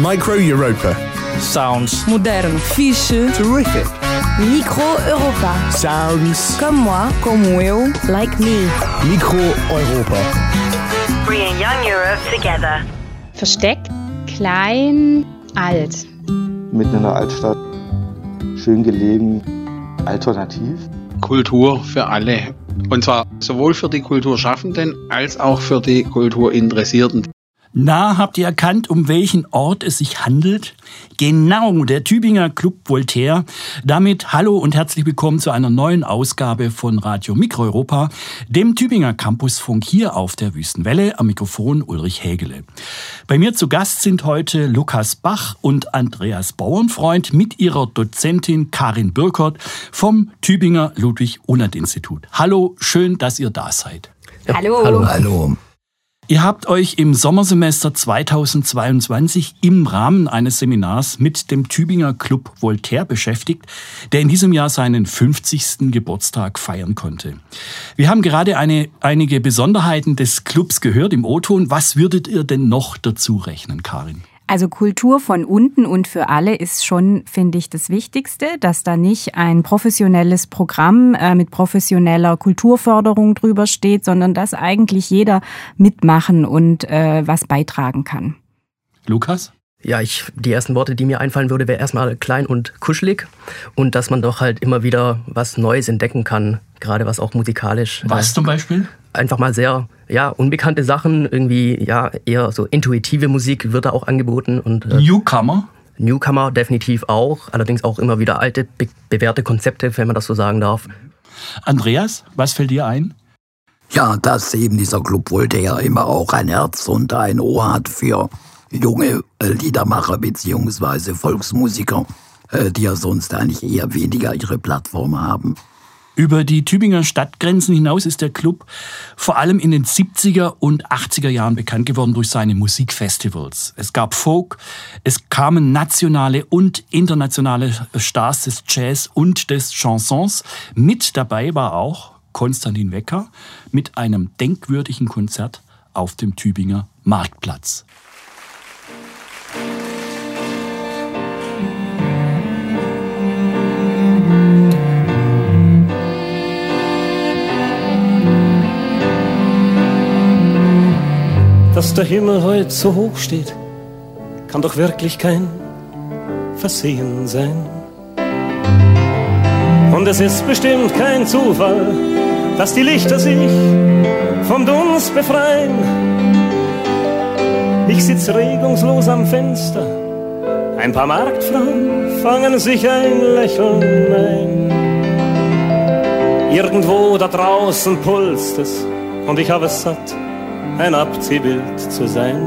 Micro Europa. Sounds. Modern. Fiche. Terrific. Micro Europa. Sounds. Comme moi. Como eu. Like me. Micro Europa. Bringing young Europe together. Versteckt, klein, alt. Mitten in der Altstadt, schön gelegen, alternativ. Kultur für alle. Und zwar sowohl für die Kulturschaffenden als auch für die Kulturinteressierten. Na, habt ihr erkannt, um welchen Ort es sich handelt? Genau, der Tübinger Club Voltaire. Damit hallo und herzlich willkommen zu einer neuen Ausgabe von Radio Micro Europa, dem Tübinger Campusfunk hier auf der Wüstenwelle. Am Mikrofon Ulrich Hägele. Bei mir zu Gast sind heute Lukas Bach und Andreas Bauernfreund mit ihrer Dozentin Karin Bürkert vom Tübinger Ludwig-Uhland-Institut. Hallo, schön, dass ihr da seid. Ja, Hallo. Hallo. Hallo. Ihr habt euch im Sommersemester 2022 im Rahmen eines Seminars mit dem Tübinger Club Voltaire beschäftigt, der in diesem Jahr seinen 50. Geburtstag feiern konnte. Wir haben gerade einige Besonderheiten des Clubs gehört im O-Ton. Was würdet ihr denn noch dazu rechnen, Karin? Also Kultur von unten und für alle ist schon, finde ich, das Wichtigste, dass da nicht ein professionelles Programm mit professioneller Kulturförderung drüber steht, sondern dass eigentlich jeder mitmachen und was beitragen kann. Lukas? Ja, die ersten Worte, die mir einfallen würde, wäre erstmal klein und kuschelig und dass man doch halt immer wieder was Neues entdecken kann, gerade was auch musikalisch. Was zum Beispiel? Einfach mal sehr, unbekannte Sachen, irgendwie, eher so intuitive Musik wird da auch angeboten. Und Newcomer? Newcomer definitiv auch, allerdings auch immer wieder alte, bewährte Konzepte, wenn man das so sagen darf. Andreas, was fällt dir ein? Ja, dass eben dieser Club Voltaire immer auch ein Herz und ein Ohr hat für junge Liedermacher bzw. Volksmusiker, die ja sonst eigentlich eher weniger ihre Plattform haben. Über die Tübinger Stadtgrenzen hinaus ist der Club vor allem in den 70er und 80er Jahren bekannt geworden durch seine Musikfestivals. Es gab Folk, es kamen nationale und internationale Stars des Jazz und des Chansons. Mit dabei war auch Konstantin Wecker mit einem denkwürdigen Konzert auf dem Tübinger Marktplatz. Dass der Himmel heute so hoch steht, kann doch wirklich kein Versehen sein. Und es ist bestimmt kein Zufall, dass die Lichter sich vom Dunst befreien. Ich sitz regungslos am Fenster, ein paar Marktfrauen fangen sich ein Lächeln ein. Irgendwo da draußen pulst es und ich habe es satt, ein Abziehbild zu sein.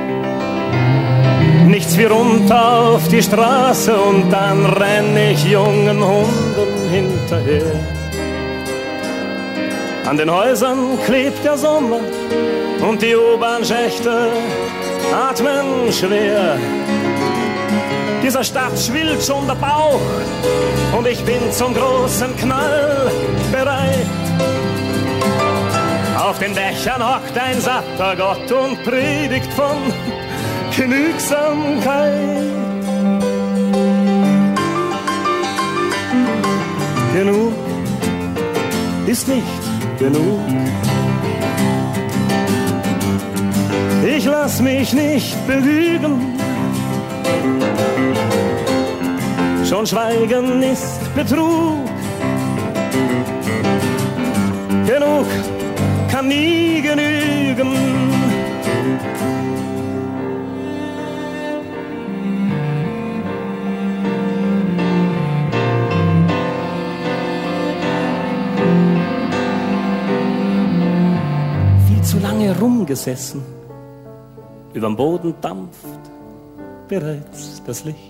Nichts wie runter auf die Straße und dann renn ich jungen Hunden hinterher. An den Häusern klebt der Sommer und die U-Bahn-Schächte atmen schwer. Dieser Stadt schwillt schon der Bauch und ich bin zum großen Knall bereit. Auf den Dächern hockt ein satter Gott und predigt von Genügsamkeit. Genug ist nicht genug. Ich lass mich nicht belügen. Schon Schweigen ist Betrug. Genug kann nie genügen. Viel zu lange rumgesessen, überm Boden dampft bereits das Licht.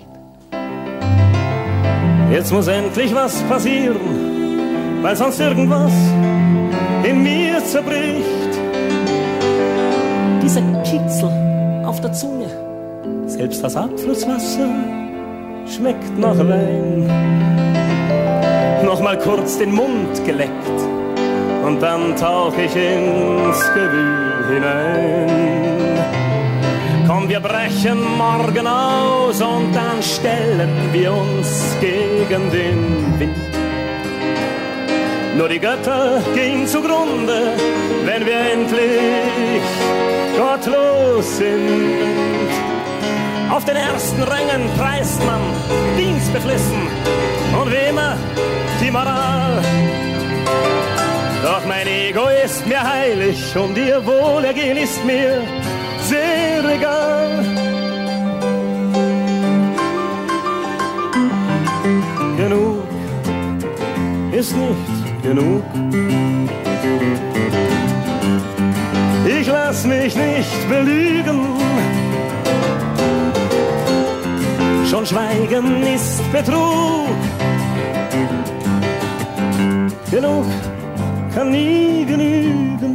Jetzt muss endlich was passieren, weil sonst irgendwas in mir zerbricht. Dieser Kitzel auf der Zunge, selbst das Abflusswasser schmeckt nach Wein. Nochmal kurz den Mund geleckt und dann tauch ich ins Gewühl hinein. Komm, wir brechen morgen aus und dann stellen wir uns gegen den Wind. Nur die Götter gehen zugrunde, wenn wir endlich gottlos sind. Auf den ersten Rängen preist man dienstbeflissen und wie immer die Moral. Doch mein Ego ist mir heilig und ihr Wohlergehen ist mir sehr egal. Genug ist nicht genug. Ich lass mich nicht belügen. Schon Schweigen ist Betrug. Genug kann nie genügen.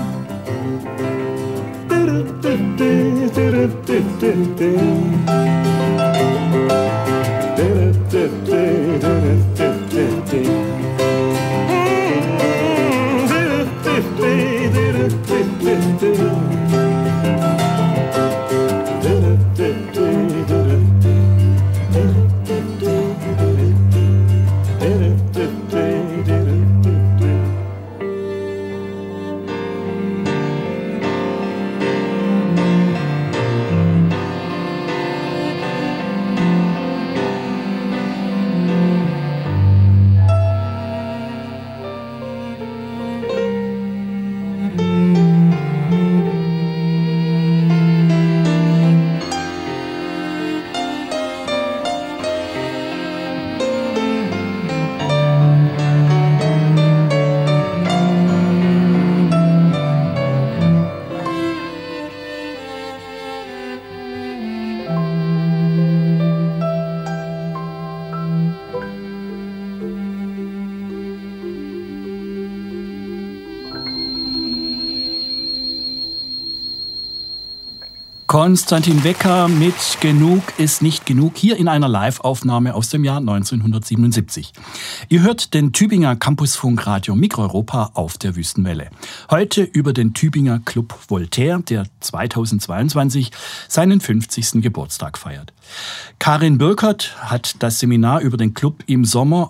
Konstantin Wecker mit Genug ist nicht genug, hier in einer Live-Aufnahme aus dem Jahr 1977. Ihr hört den Tübinger Campusfunk Radio Mikroeuropa auf der Wüstenwelle. Heute über den Tübinger Club Voltaire, der 2022 seinen 50. Geburtstag feiert. Karin Birkert hat das Seminar über den Club im Sommer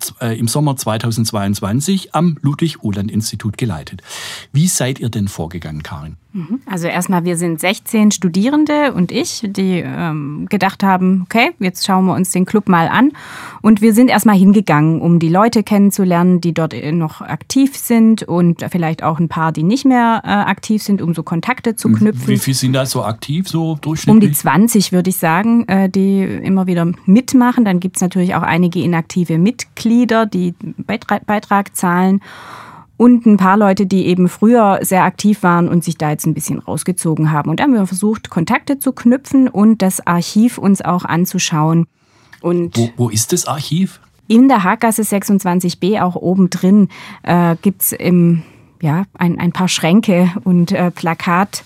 2022 am Ludwig-Uhland-Institut geleitet. Wie seid ihr denn vorgegangen, Karin? Also erstmal, wir sind 16 Studierende und ich, die gedacht haben, okay, jetzt schauen wir uns den Club mal an. Und wir sind erstmal hingegangen, um die Leute kennenzulernen, die dort noch aktiv sind und vielleicht auch ein paar, die nicht mehr aktiv sind, um so Kontakte zu knüpfen. Wie viele sind da so aktiv, so durchschnittlich? Um die 20, würde ich sagen, die immer wieder mitmachen. Dann gibt es natürlich auch einige inaktive Mitglieder, die Beitrag zahlen. Und ein paar Leute, die eben früher sehr aktiv waren und sich da jetzt ein bisschen rausgezogen haben. Und da haben wir versucht, Kontakte zu knüpfen und das Archiv uns auch anzuschauen. Und wo ist das Archiv? In der Hackgasse 26b, auch oben drin, gibt es ein paar Schränke und Plakat.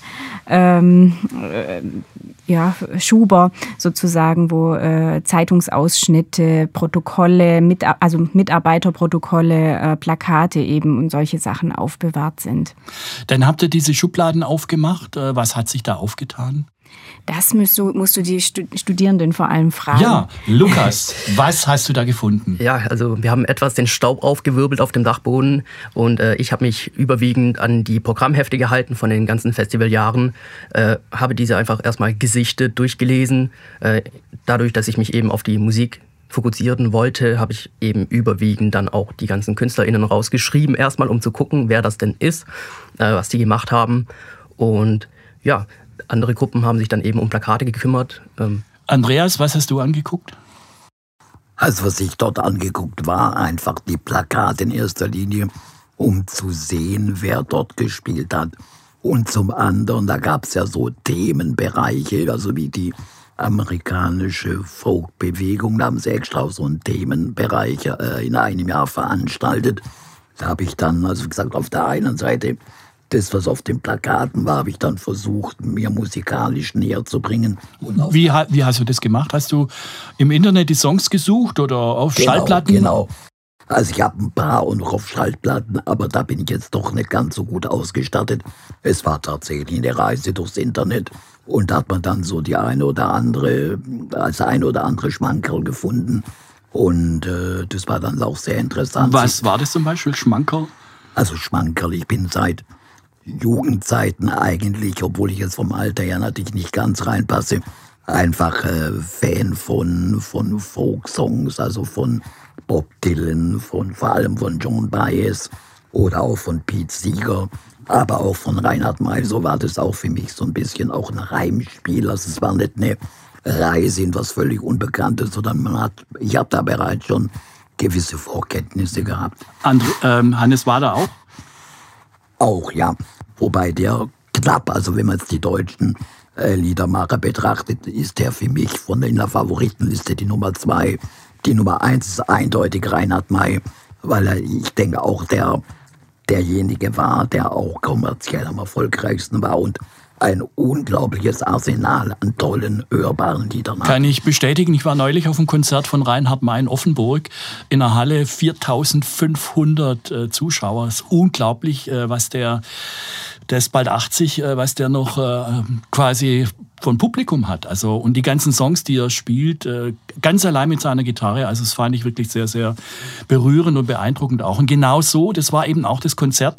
Schuber sozusagen, wo Zeitungsausschnitte, Protokolle, Mitarbeiterprotokolle, Plakate eben und solche Sachen aufbewahrt sind. Dann habt ihr diese Schubladen aufgemacht. Was hat sich da aufgetan? Das musst du die Studierenden vor allem fragen. Ja, Lukas, was hast du da gefunden? Ja, also wir haben etwas den Staub aufgewirbelt auf dem Dachboden und ich habe mich überwiegend an die Programmhefte gehalten von den ganzen Festivaljahren, habe diese einfach erstmal gesichtet, durchgelesen. Dadurch, dass ich mich eben auf die Musik fokussieren wollte, habe ich eben überwiegend dann auch die ganzen KünstlerInnen rausgeschrieben, erstmal um zu gucken, wer das denn ist, was die gemacht haben. Und ja, andere Gruppen haben sich dann eben um Plakate gekümmert. Andreas, was hast du angeguckt? Also was ich dort angeguckt war, einfach die Plakate in erster Linie, um zu sehen, wer dort gespielt hat. Und zum anderen, da gab es ja so Themenbereiche, also wie die amerikanische Folkbewegung, da haben sie extra so einen Themenbereich in einem Jahr veranstaltet. Da habe ich dann, also wie gesagt, auf der einen Seite das, was auf den Plakaten war, habe ich dann versucht, mir musikalisch näher zu bringen. Wie hast du das gemacht? Hast du im Internet die Songs gesucht oder auf Schallplatten? Genau. Also ich habe ein paar und noch auf Schallplatten, aber da bin ich jetzt doch nicht ganz so gut ausgestattet. Es war tatsächlich eine Reise durchs Internet und da hat man dann so das ein oder andere Schmankerl gefunden. Und das war dann auch sehr interessant. Was war das zum Beispiel, Schmankerl? Also Schmankerl, ich bin seit Jugendzeiten eigentlich, obwohl ich jetzt vom Alter her natürlich nicht ganz reinpasse, einfach Fan von Folksongs, also von Bob Dylan, vor allem von Joan Baez oder auch von Pete Seeger, aber auch von Reinhard May. So war das auch für mich so ein bisschen auch ein Reimspiel. Also es war nicht eine Reise in was völlig Unbekanntes, sondern ich habe da bereits schon gewisse Vorkenntnisse gehabt. Hannes war da auch? Auch, ja. Wobei der knapp, also wenn man jetzt die deutschen Liedermacher betrachtet, ist der für mich von in der Favoritenliste die Nummer 2. Die Nummer 1 ist eindeutig Reinhard May, weil er, ich denke, auch derjenige war, der auch kommerziell am erfolgreichsten war und ein unglaubliches Arsenal an tollen, hörbaren Liedern hat. Kann ich bestätigen. Ich war neulich auf einem Konzert von Reinhard May in Offenburg in einer Halle, 4.500 Zuschauer. Das ist unglaublich, was der ist bald 80, was der noch quasi von Publikum hat. Also, und die ganzen Songs, die er spielt, ganz allein mit seiner Gitarre, also das fand ich wirklich sehr, sehr berührend und beeindruckend auch. Und genau so, das war eben auch das Konzept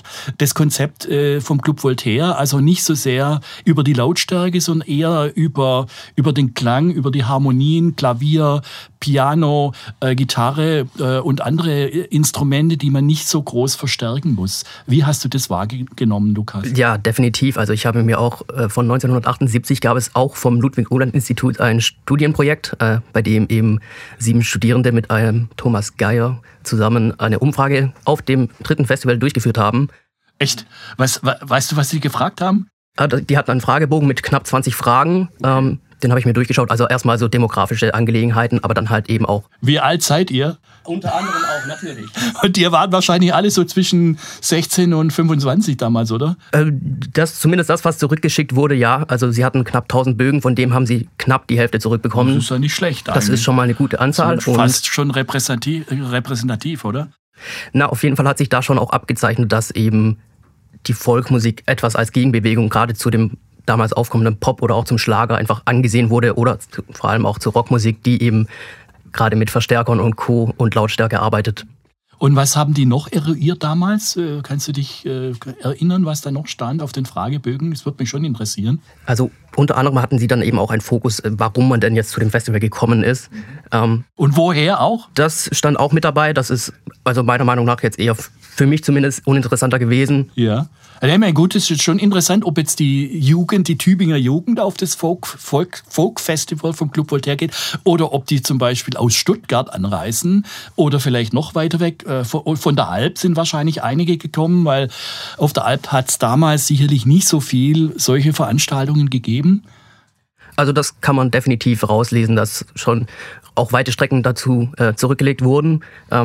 vom Club Voltaire, also nicht so sehr über die Lautstärke, sondern eher über den Klang, über die Harmonien, Klavier, Piano, Gitarre und andere Instrumente, die man nicht so groß verstärken muss. Wie hast du das wahrgenommen, Lukas? Ja, definitiv. Also ich habe mir auch von 1978 gab es auch vom Ludwig-Uhland-Institut ein Studienprojekt, bei dem eben 7 Studierende mit einem Thomas Geier zusammen eine Umfrage auf dem 3. Festival durchgeführt haben. Echt? Weißt du, was sie gefragt haben? Die hatten einen Fragebogen mit knapp 20 Fragen. Den habe ich mir durchgeschaut. Also erstmal so demografische Angelegenheiten, aber dann halt eben auch. Wie alt seid ihr? Unter anderem auch, natürlich. Und ihr wart wahrscheinlich alle so zwischen 16 und 25 damals, oder? Zumindest das, was zurückgeschickt wurde, ja. Also sie hatten knapp 1000 Bögen, von dem haben sie knapp die Hälfte zurückbekommen. Das ist ja nicht schlecht eigentlich. Das ist schon mal eine gute Anzahl. Fast schon repräsentativ, oder? Na, auf jeden Fall hat sich da schon auch abgezeichnet, dass eben die Folkmusik etwas als Gegenbewegung gerade zu dem damals aufkommenden Pop oder auch zum Schlager einfach angesehen wurde oder vor allem auch zur Rockmusik, die eben gerade mit Verstärkern und Co. und Lautstärke arbeitet. Und was haben die noch eruiert damals? Kannst du dich erinnern, was da noch stand auf den Fragebögen? Das würde mich schon interessieren. Also unter anderem hatten sie dann eben auch einen Fokus, warum man denn jetzt zu dem Festival gekommen ist. Und woher auch? Das stand auch mit dabei. Das ist also meiner Meinung nach jetzt eher für mich zumindest uninteressanter gewesen. Ja. Also, ich meine, gut, es ist schon interessant, ob jetzt die Tübinger Jugend auf das Folk-Festival vom Club Voltaire geht oder ob die zum Beispiel aus Stuttgart anreisen oder vielleicht noch weiter weg. Von der Alp sind wahrscheinlich einige gekommen, weil auf der Alp hat es damals sicherlich nicht so viel solche Veranstaltungen gegeben. Also das kann man definitiv rauslesen, dass schon auch weite Strecken dazu zurückgelegt wurden.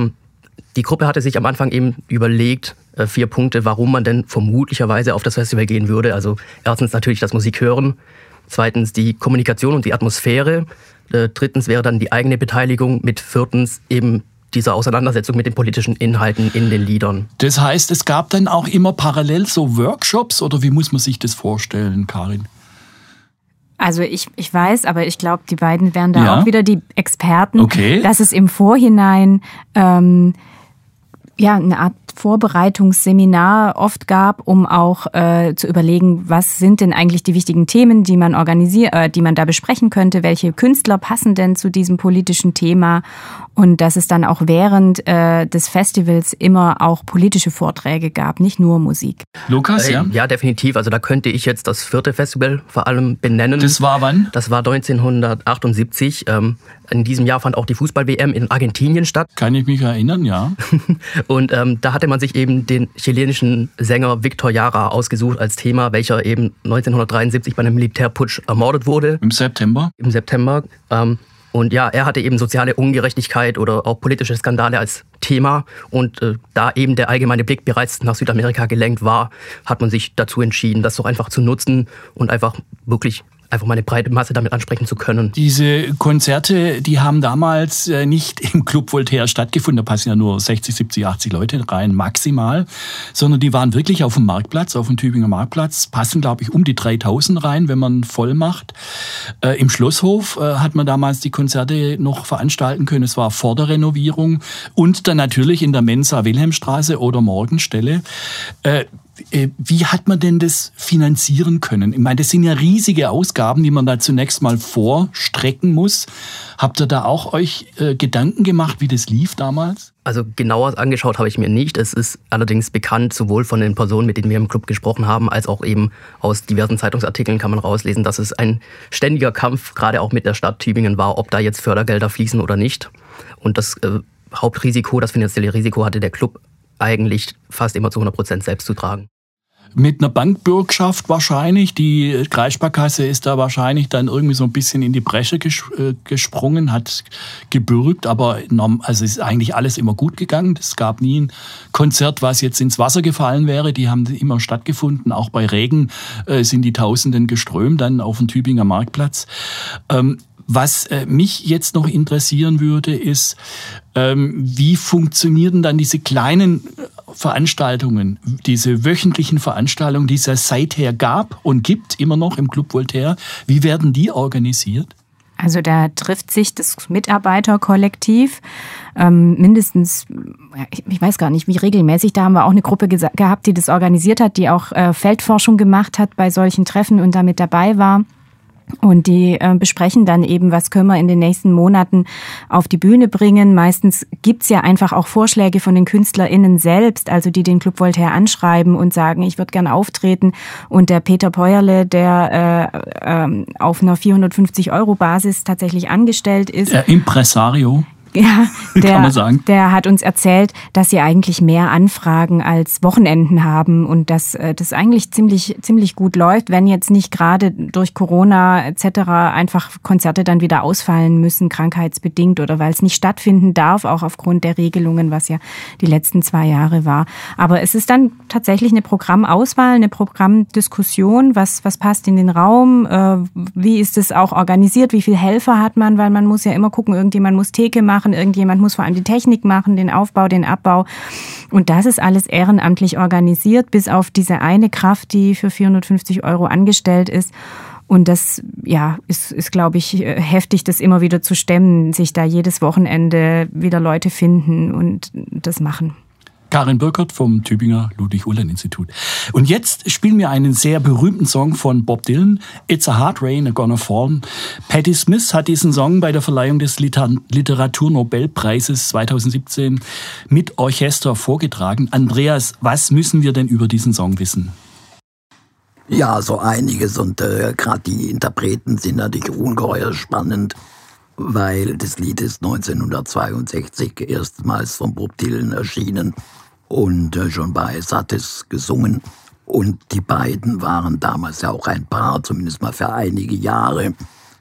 Die Gruppe hatte sich am Anfang eben überlegt, 4 Punkte, warum man denn vermutlicherweise auf das Festival gehen würde. Also erstens natürlich das Musik hören, zweitens die Kommunikation und die Atmosphäre, drittens wäre dann die eigene Beteiligung, mit viertens eben diese Auseinandersetzung mit den politischen Inhalten in den Liedern. Das heißt, es gab dann auch immer parallel so Workshops oder wie muss man sich das vorstellen, Karin? Also ich weiß, aber ich glaube, die beiden wären da auch wieder die Experten, dass es im Vorhinein eine Art Vorbereitungsseminar oft gab, um auch zu überlegen, was sind denn eigentlich die wichtigen Themen, die man die man da besprechen könnte, welche Künstler passen denn zu diesem politischen Thema und dass es dann auch während des Festivals immer auch politische Vorträge gab, nicht nur Musik. Lukas, ja? Ja, definitiv. Also da könnte ich jetzt das 4. Festival vor allem benennen. Das war wann? Das war 1978. In diesem Jahr fand auch die Fußball-WM in Argentinien statt. Kann ich mich erinnern, ja. Und da hatte man sich eben den chilenischen Sänger Victor Jara ausgesucht als Thema, welcher eben 1973 bei einem Militärputsch ermordet wurde. Im September? Im September. Und ja, er hatte eben soziale Ungerechtigkeit oder auch politische Skandale als Thema. Und da eben der allgemeine Blick bereits nach Südamerika gelenkt war, hat man sich dazu entschieden, das doch einfach zu nutzen und einfach wirklich einfach mal eine breite Masse damit ansprechen zu können. Diese Konzerte, die haben damals nicht im Club Voltaire stattgefunden, da passen ja nur 60, 70, 80 Leute rein, maximal, sondern die waren wirklich auf dem Marktplatz, auf dem Tübinger Marktplatz, passen, glaube ich, um die 3000 rein, wenn man voll macht. Im Schlosshof hat man damals die Konzerte noch veranstalten können, es war vor der Renovierung und dann natürlich in der Mensa Wilhelmstraße oder Morgenstelle. Wie hat man denn das finanzieren können? Ich meine, das sind ja riesige Ausgaben, die man da zunächst mal vorstrecken muss. Habt ihr da auch euch Gedanken gemacht, wie das lief damals? Also genauer angeschaut habe ich mir nicht. Es ist allerdings bekannt, sowohl von den Personen, mit denen wir im Club gesprochen haben, als auch eben aus diversen Zeitungsartikeln kann man rauslesen, dass es ein ständiger Kampf, gerade auch mit der Stadt Tübingen war, ob da jetzt Fördergelder fließen oder nicht. Und das Hauptrisiko, das finanzielle Risiko hatte der Club eigentlich fast immer zu 100% selbst zu tragen. Mit einer Bankbürgschaft wahrscheinlich. Die Kreissparkasse ist da wahrscheinlich dann irgendwie so ein bisschen in die Bresche gesprungen, hat gebürgt, aber also ist eigentlich alles immer gut gegangen. Es gab nie ein Konzert, was jetzt ins Wasser gefallen wäre. Die haben immer stattgefunden. Auch bei Regen sind die Tausenden geströmt dann auf den Tübinger Marktplatz. Was mich jetzt noch interessieren würde, ist, wie funktionieren dann diese kleinen Veranstaltungen, diese wöchentlichen Veranstaltungen, die es ja seither gab und gibt, immer noch im Club Voltaire. Wie werden die organisiert? Also da trifft sich das Mitarbeiterkollektiv mindestens, ich weiß gar nicht, wie regelmäßig, da haben wir auch eine Gruppe gehabt, die das organisiert hat, die auch Feldforschung gemacht hat bei solchen Treffen und damit dabei war. Und die besprechen dann eben, was können wir in den nächsten Monaten auf die Bühne bringen. Meistens gibt's ja einfach auch Vorschläge von den KünstlerInnen selbst, also die den Club Voltaire anschreiben und sagen, ich würde gerne auftreten. Und der Peter Peuerle, der auf einer 450-Euro-Basis tatsächlich angestellt ist. Der Impresario. Ja, kann man sagen. Der hat uns erzählt, dass sie eigentlich mehr Anfragen als Wochenenden haben und dass das eigentlich ziemlich gut läuft, wenn jetzt nicht gerade durch Corona etc. einfach Konzerte dann wieder ausfallen müssen, krankheitsbedingt oder weil es nicht stattfinden darf, auch aufgrund der Regelungen, was ja die letzten 2 Jahre war. Aber es ist dann tatsächlich eine Programmauswahl, eine Programmdiskussion, was passt in den Raum, wie ist es auch organisiert, wie viele Helfer hat man, weil man muss ja immer gucken, irgendjemand muss Theke machen, irgendjemand muss vor allem die Technik machen, den Aufbau, den Abbau. Und das ist alles ehrenamtlich organisiert, bis auf diese eine Kraft, die für 450 Euro angestellt ist. Und das ist, glaube ich, heftig, das immer wieder zu stemmen, sich da jedes Wochenende wieder Leute finden und das machen. Karin Birkert vom Tübinger Ludwig-Uhland-Institut. Und jetzt spielen wir einen sehr berühmten Song von Bob Dylan, It's a Hard Rain, a Gonna Fall. Patti Smith hat diesen Song bei der Verleihung des Literaturnobelpreises 2017 mit Orchester vorgetragen. Andreas, was müssen wir denn über diesen Song wissen? Ja, so einiges und gerade die Interpreten sind natürlich ungeheuer spannend, weil das Lied ist 1962 erstmals von Bob Dylan erschienen und Joan Baez hat es gesungen und die beiden waren damals ja auch ein Paar, zumindest mal für einige Jahre.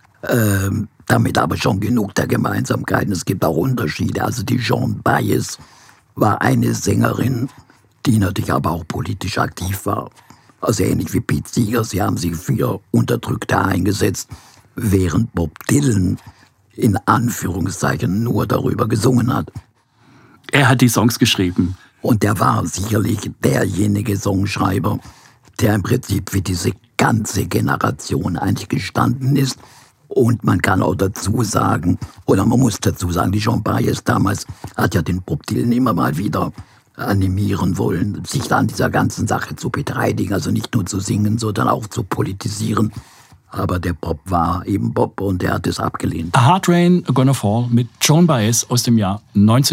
Damit aber schon genug der Gemeinsamkeiten. Es gibt auch Unterschiede. Also die Joan Baez war eine Sängerin, die natürlich aber auch politisch aktiv war. Also ähnlich wie Pete Seeger. Sie haben sich für Unterdrückte eingesetzt, während Bob Dylan in Anführungszeichen nur darüber gesungen hat. Er hat die Songs geschrieben. Und er war sicherlich derjenige Songschreiber, der im Prinzip für diese ganze Generation eigentlich gestanden ist. Und man kann auch dazu sagen, oder man muss dazu sagen, die Joan Baez damals hat ja den Bob Dylan immer mal wieder animieren wollen, sich da an dieser ganzen Sache zu beteiligen, also nicht nur zu singen, sondern auch zu politisieren. Aber der Bob war eben Bob und er hat es abgelehnt. A Hard Rain, a Gonna Fall mit Joan Baez aus dem Jahr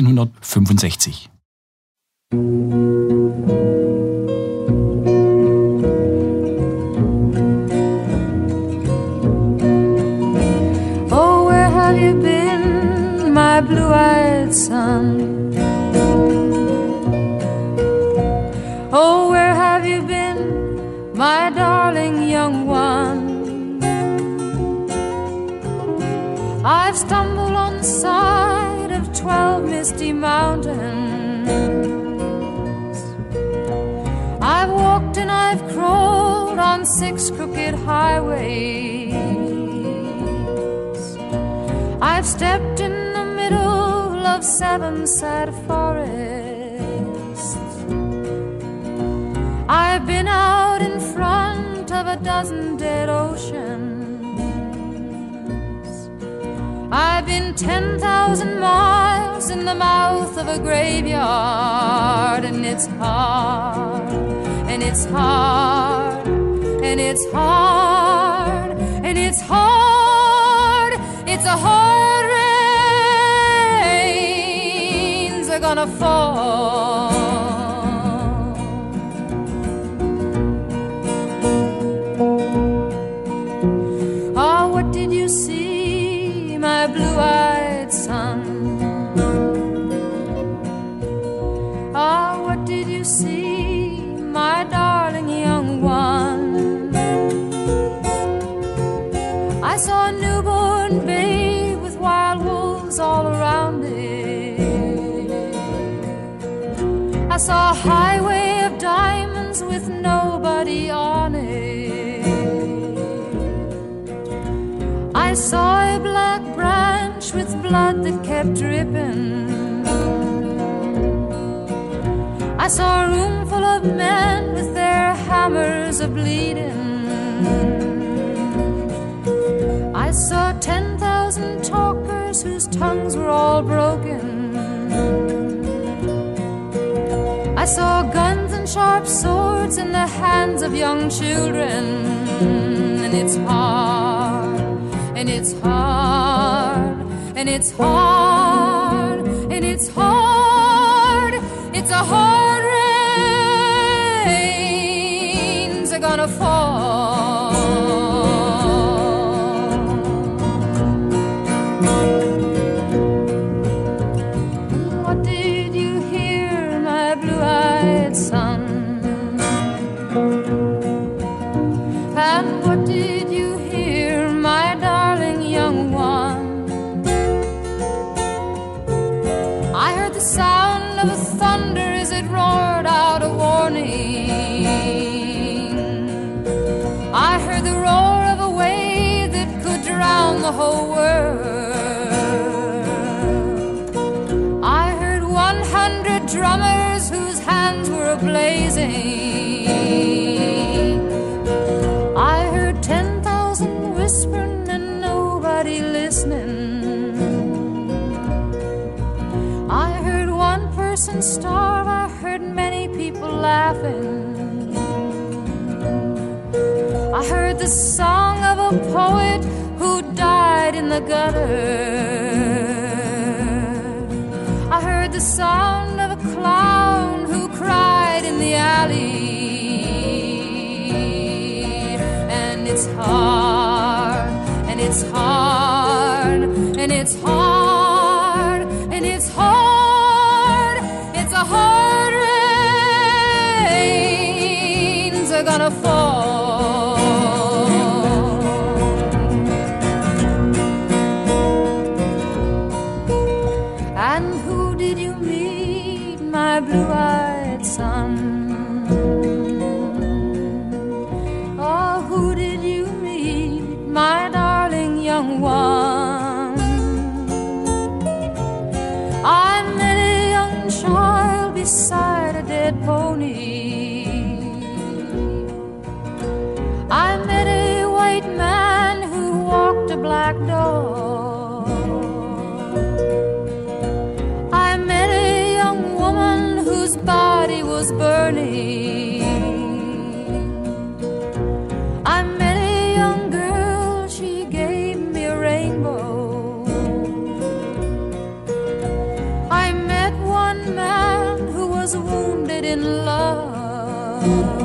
1965. Oh, where have you been, my blue-eyed son? Oh, where have you been, my darling young one? I've stumbled on the side of 12 misty mountains. I've walked and I've crawled on 6 crooked highways. I've stepped in the middle of 7 sad forests. I've been out in front of a dozen dead oceans. I've been 10,000 miles in the mouth of a graveyard, and it's hard, and it's hard, and it's hard, and it's hard. It's a hard rains are gonna fall. Oh, what did you see, my blue-eyed son? Oh, what did you see, my darling young one? I saw a newborn babe with wild wolves all around it. I saw a highway of diamonds with nobody on it. I saw a black branch with blood that kept dripping. I saw a room full of men with their hammers a-bleeding. I saw 10,000 talkers whose tongues were all broken. I saw guns and sharp swords in the hands of young children. And it's hard, and it's hard, and it's hard, and it's hard. It's a hard rains are gonna fall. What did you hear, my blue-eyed son? And what did you hear, my darling young one? I heard the sound of a thunder as it roared out a warning. I heard the roar of a wave that could drown the whole world. I heard 100 drummers whose hands were ablazing. I heard 10,000 whispering and nobody listening. I heard one person starve, I heard many people laughing. I heard the song of a poet who died in the gutter. I heard the sound of a clown who cried in the alley. And it's hard, and it's hard, and it's hard, and it's hard. It's a hard rains are gonna fall. And who did you meet, my blue-eyed son? Oh, who did you meet, my darling young one? I met a young child beside a dead pony. I met a white man who walked a black dog. I met a young woman whose body was burning. I met a young girl, she gave me a rainbow. I met one man who was wounded in love.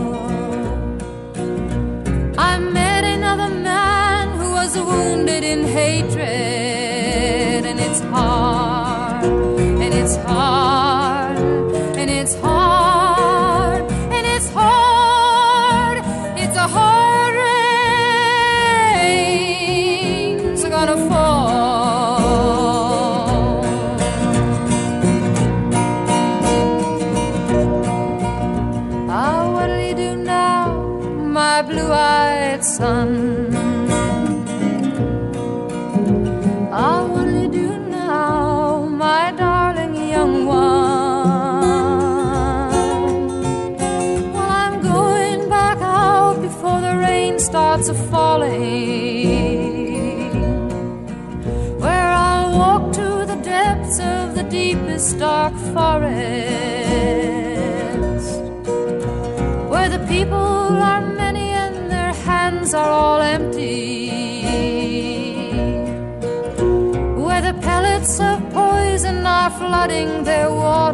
I met another man who was wounded in hatred. And it's hard, and it's hard, and it's hard, and it's hard. It's a hard rains are gonna fall. Ah, what'll you do now, my blue-eyed Ah, what'll you do now, my darling young one? Well, I'm going back out before the rain starts a-falling, where I'll walk to the depths of the deepest dark forest, where the people are many and their hands are all empty, where the pellets of poison are flooding their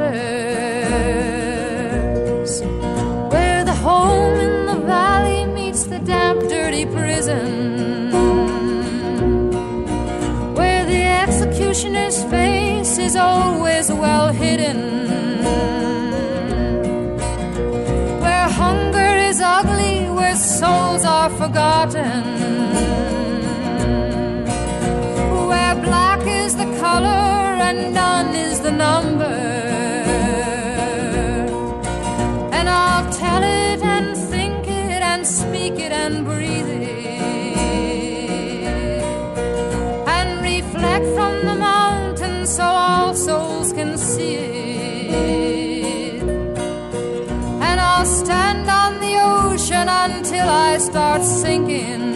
waters, where the home in the valley meets the damp, dirty prison, where the executioner's face is always well hidden, where hunger is ugly, where souls are forgotten, where black is the color and none is the number. And I'll tell it and think it and speak it and breathe it, and reflect from the mountain so all souls can see it. And I'll stand on the ocean until I start sinking,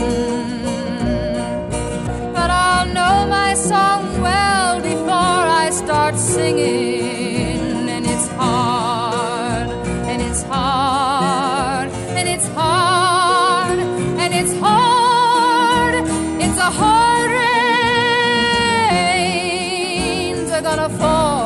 but I'll know my song well before I start singing. And it's hard, and it's hard, and it's hard, and it's hard. It's a hard rains are gonna fall.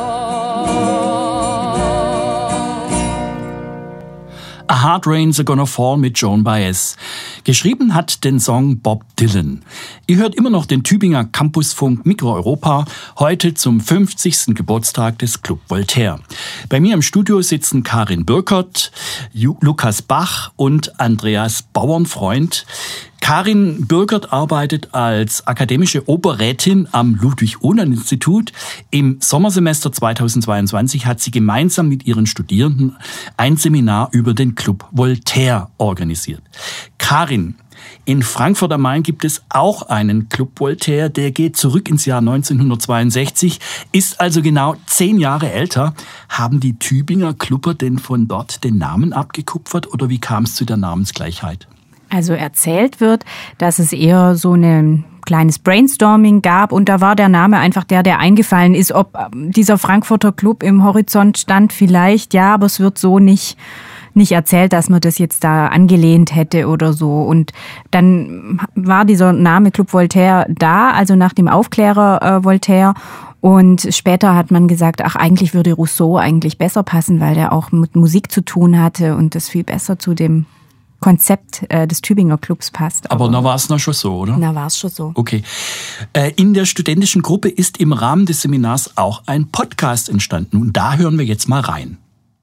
A Hard Rains Are Gonna Fall mit Joan Baez. Geschrieben hat den Song Bob Dylan. Ihr hört immer noch den Tübinger Campusfunk Mikro Europa, heute zum 50. Geburtstag des Club Voltaire. Bei mir im Studio sitzen Karin Bürkert, Lukas Bach und Andreas Bauernfreund. Karin Bürkert arbeitet als akademische Oberrätin am Ludwig-Uhland-Institut. Im Sommersemester 2022 hat sie gemeinsam mit ihren Studierenden ein Seminar über den Club Voltaire organisiert. Karin, in Frankfurt am Main gibt es auch einen Club Voltaire, der geht zurück ins Jahr 1962, ist also genau 10 Jahre älter. Haben die Tübinger Clubber denn von dort den Namen abgekupfert oder wie kam es zu der Namensgleichheit? Also erzählt wird, dass es eher so ein kleines Brainstorming gab und da war der Name einfach der eingefallen ist. Ob dieser Frankfurter Club im Horizont stand, vielleicht ja, aber es wird so nicht erzählt, dass man das jetzt da angelehnt hätte oder so. Und dann war dieser Name Club Voltaire da, also nach dem Aufklärer Voltaire. Und später hat man gesagt, ach, eigentlich würde Rousseau eigentlich besser passen, weil der auch mit Musik zu tun hatte und das viel besser zu dem Konzept des Tübinger Clubs passt. Aber da war es noch schon so, oder? Da war es schon so. Okay. In der studentischen Gruppe ist im Rahmen des Seminars auch ein Podcast entstanden. Und da hören wir jetzt mal rein.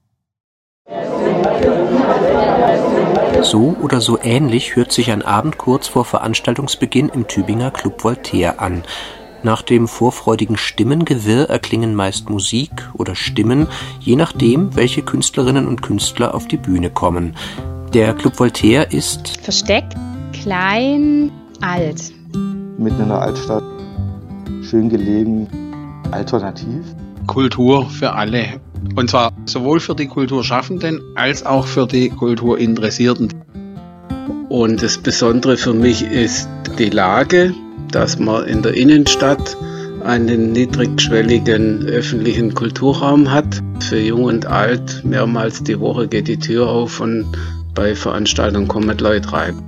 So oder so ähnlich hört sich ein Abend kurz vor Veranstaltungsbeginn im Tübinger Club Voltaire an. Nach dem vorfreudigen Stimmengewirr erklingen meist Musik oder Stimmen, je nachdem, welche Künstlerinnen und Künstler auf die Bühne kommen. Der Club Voltaire ist versteckt, klein, alt. Mitten in der Altstadt, schön gelegen, alternativ. Kultur für alle. Und zwar sowohl für die Kulturschaffenden als auch für die Kulturinteressierten. Und das Besondere für mich ist die Lage, dass man in der Innenstadt einen niedrigschwelligen öffentlichen Kulturraum hat. Für Jung und Alt mehrmals die Woche geht die Tür auf und bei Veranstaltungen kommen Leute rein.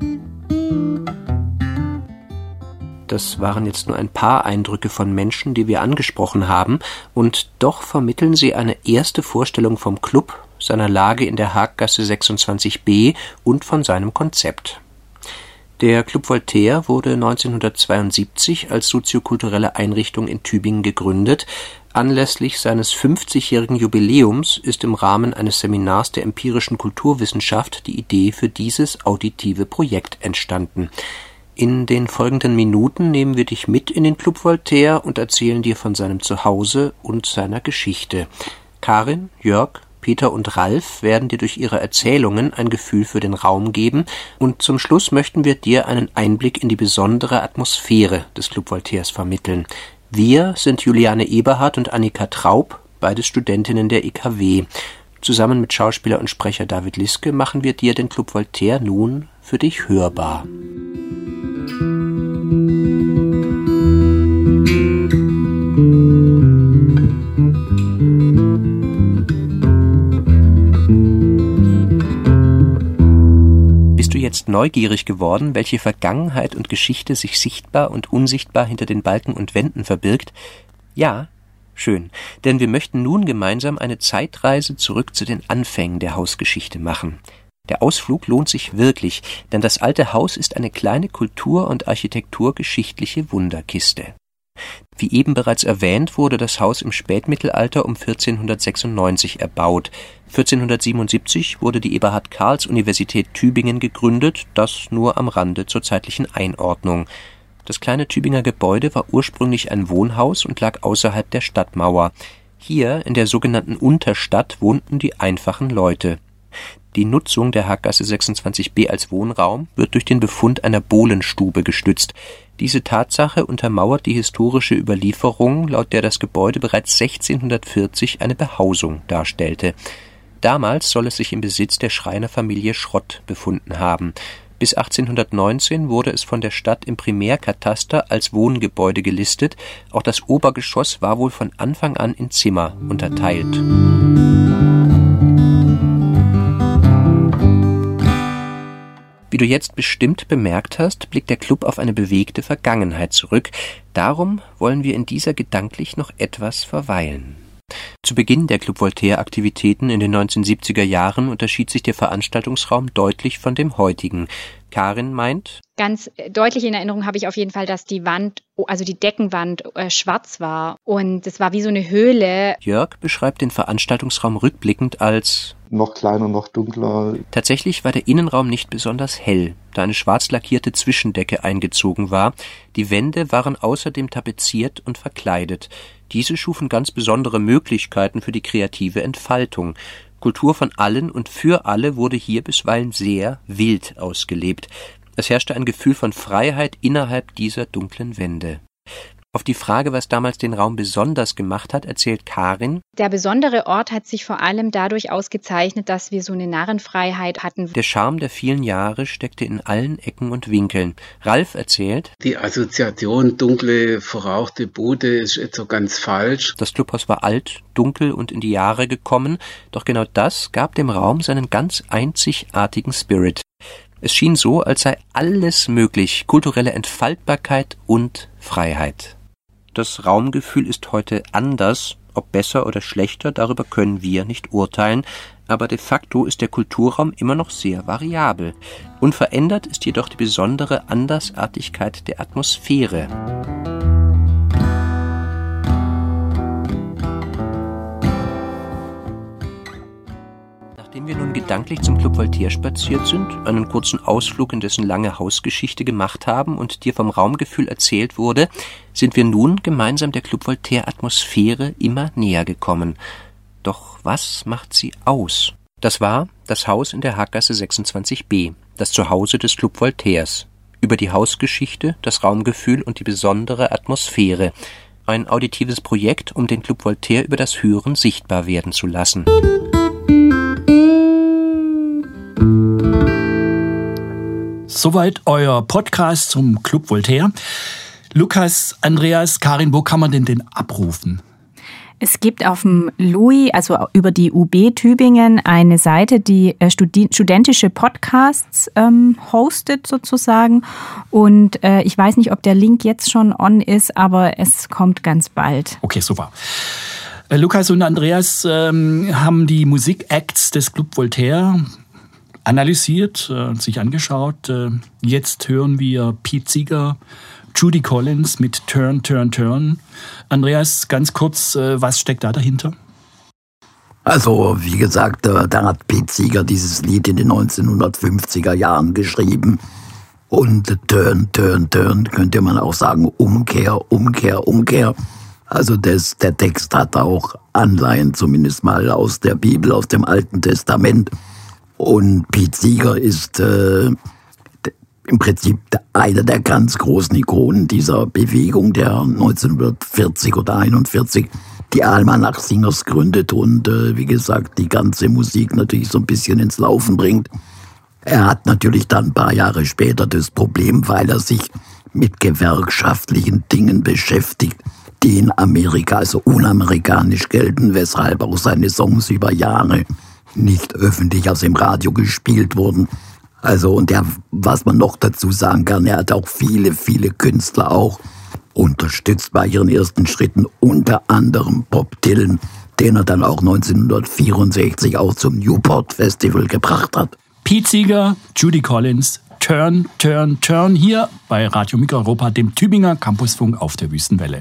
Das waren jetzt nur ein paar Eindrücke von Menschen, die wir angesprochen haben, und doch vermitteln sie eine erste Vorstellung vom Club, seiner Lage in der Haaggasse 26b und von seinem Konzept. Der Club Voltaire wurde 1972 als soziokulturelle Einrichtung in Tübingen gegründet. Anlässlich seines 50-jährigen Jubiläums ist im Rahmen eines Seminars der empirischen Kulturwissenschaft die Idee für dieses auditive Projekt entstanden. In den folgenden Minuten nehmen wir dich mit in den Club Voltaire und erzählen dir von seinem Zuhause und seiner Geschichte. Karin, Jörg, Peter und Ralf werden dir durch ihre Erzählungen ein Gefühl für den Raum geben und zum Schluss möchten wir dir einen Einblick in die besondere Atmosphäre des Club Voltaires vermitteln. Wir sind Juliane Eberhardt und Annika Traub, beide Studentinnen der IKW. Zusammen mit Schauspieler und Sprecher David Liske machen wir dir den Club Voltaire nun für dich hörbar. Bist du jetzt neugierig geworden, welche Vergangenheit und Geschichte sich sichtbar und unsichtbar hinter den Balken und Wänden verbirgt? Ja, schön, denn wir möchten nun gemeinsam eine Zeitreise zurück zu den Anfängen der Hausgeschichte machen. Der Ausflug lohnt sich wirklich, denn das alte Haus ist eine kleine kultur- und architekturgeschichtliche Wunderkiste. Wie eben bereits erwähnt, wurde das Haus im Spätmittelalter um 1496 erbaut. 1477 wurde die Eberhard-Karls-Universität Tübingen gegründet, das nur am Rande zur zeitlichen Einordnung. Das kleine Tübinger Gebäude war ursprünglich ein Wohnhaus und lag außerhalb der Stadtmauer. Hier, in der sogenannten Unterstadt, wohnten die einfachen Leute. Die Nutzung der Hackgasse 26b als Wohnraum wird durch den Befund einer Bohlenstube gestützt. Diese Tatsache untermauert die historische Überlieferung, laut der das Gebäude bereits 1640 eine Behausung darstellte. Damals soll es sich im Besitz der Schreinerfamilie Schrott befunden haben. Bis 1819 wurde es von der Stadt im Primärkataster als Wohngebäude gelistet. Auch das Obergeschoss war wohl von Anfang an in Zimmer unterteilt. Wie du jetzt bestimmt bemerkt hast, blickt der Club auf eine bewegte Vergangenheit zurück. Darum wollen wir in dieser gedanklich noch etwas verweilen. Zu Beginn der Club Voltaire-Aktivitäten in den 1970er Jahren unterschied sich der Veranstaltungsraum deutlich von dem heutigen. Karin meint: Ganz deutlich in Erinnerung habe ich auf jeden Fall, dass die Wand, also die Deckenwand, schwarz war. Und es war wie so eine Höhle. Jörg beschreibt den Veranstaltungsraum rückblickend als noch kleiner, noch dunkler. Tatsächlich war der Innenraum nicht besonders hell, da eine schwarz lackierte Zwischendecke eingezogen war. Die Wände waren außerdem tapeziert und verkleidet. Diese schufen ganz besondere Möglichkeiten für die kreative Entfaltung. Kultur von allen und für alle wurde hier bisweilen sehr wild ausgelebt. Es herrschte ein Gefühl von Freiheit innerhalb dieser dunklen Wände. Auf die Frage, was damals den Raum besonders gemacht hat, erzählt Karin: Der besondere Ort hat sich vor allem dadurch ausgezeichnet, dass wir so eine Narrenfreiheit hatten. Der Charme der vielen Jahre steckte in allen Ecken und Winkeln. Ralf erzählt: Die Assoziation dunkle, verrauchte Bude ist jetzt so ganz falsch. Das Clubhaus war alt, dunkel und in die Jahre gekommen, doch genau das gab dem Raum seinen ganz einzigartigen Spirit. Es schien so, als sei alles möglich, kulturelle Entfaltbarkeit und Freiheit. Das Raumgefühl ist heute anders, ob besser oder schlechter, darüber können wir nicht urteilen, aber de facto ist der Kulturraum immer noch sehr variabel. Unverändert ist jedoch die besondere Andersartigkeit der Atmosphäre. Nachdem wir nun gedanklich zum Club Voltaire spaziert sind, einen kurzen Ausflug in dessen lange Hausgeschichte gemacht haben und dir vom Raumgefühl erzählt wurde, sind wir nun gemeinsam der Club Voltaire-Atmosphäre immer näher gekommen. Doch was macht sie aus? Das war das Haus in der Hackgasse 26b, das Zuhause des Club Voltaires. Über die Hausgeschichte, das Raumgefühl und die besondere Atmosphäre. Ein auditives Projekt, um den Club Voltaire über das Hören sichtbar werden zu lassen. Soweit euer Podcast zum Club Voltaire. Lukas, Andreas, Karin, wo kann man denn den abrufen? Es gibt auf dem LUI, also über die UB Tübingen, eine Seite, die studentische Podcasts hostet sozusagen. Und ich weiß nicht, ob der Link jetzt schon on ist, aber es kommt ganz bald. Okay, super. Lukas und Andreas haben die Musikacts des Club Voltaire analysiert, sich angeschaut. Jetzt hören wir Pete Seeger, Judy Collins mit Turn, Turn, Turn. Andreas, ganz kurz, was steckt da dahinter? Also, wie gesagt, da hat Pete Seeger dieses Lied in den 1950er Jahren geschrieben. Und Turn, Turn, Turn, könnte man auch sagen, Umkehr, Umkehr, Umkehr. Also der Text hat auch Anleihen, zumindest mal aus der Bibel, aus dem Alten Testament. Und Pete Seeger ist im Prinzip einer der ganz großen Ikonen dieser Bewegung, der 1940 oder 41 die Almanach Singers gründet und wie gesagt die ganze Musik natürlich so ein bisschen ins Laufen bringt. Er hat natürlich dann ein paar Jahre später das Problem, weil er sich mit gewerkschaftlichen Dingen beschäftigt, die in Amerika, also unamerikanisch gelten, weshalb auch seine Songs über Jahre nicht öffentlich, also im Radio gespielt wurden. Also, und was man noch dazu sagen kann, er hat auch viele, viele Künstler auch unterstützt bei ihren ersten Schritten, unter anderem Bob Dylan, den er dann auch 1964 auch zum Newport Festival gebracht hat. Pete Seeger, Judy Collins, Turn, Turn, Turn, hier bei Radio Mikro Europa, dem Tübinger Campusfunk auf der Wüstenwelle.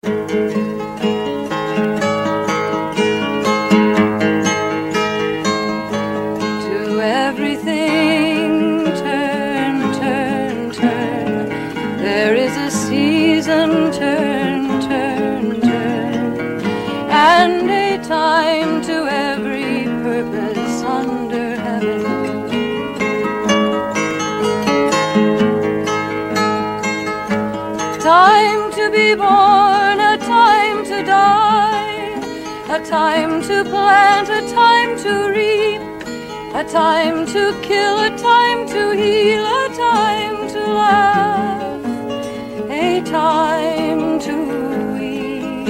A time to plant, a time to reap, a time to kill, a time to heal, a time to laugh, a time to weep.